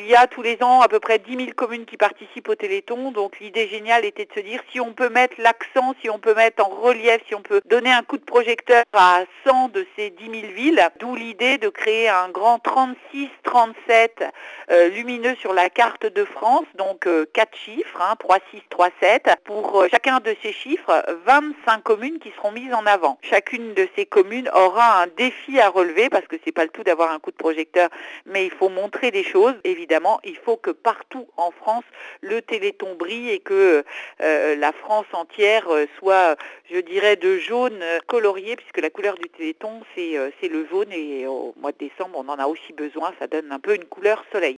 Il y a tous les ans à peu près 10 000 communes qui participent au Téléthon, donc l'idée géniale était de se dire si on peut mettre l'accent, si on peut mettre en relief, si on peut donner un coup de projecteur à 100 de ces 10 000 villes, d'où l'idée de créer un grand 36-37 lumineux sur la carte de France, donc 4 chiffres, 3, 6, 3, 7. Pour chacun de ces chiffres, 25 communes qui seront mises en avant. Chacune de ces communes aura un défi à relever parce que c'est pas le tout d'avoir un coup de projecteur, mais il faut montrer des choses. Évidemment, il faut que partout en France, le Téléthon brille et que la France entière soit, je dirais, de jaune colorié, puisque la couleur du Téléthon, c'est le jaune et au mois de décembre, on en a aussi besoin. Ça donne un peu une couleur soleil.